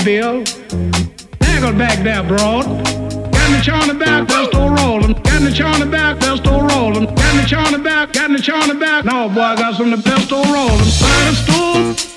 Bill. Haggle back there, broad. Got the chaw on the back, they're still rolling. Got the chaw on the back, they're still rolling. Got the chaw on the back, got the chaw on the back. No, boy, I got some of the best still rolling. By the stool.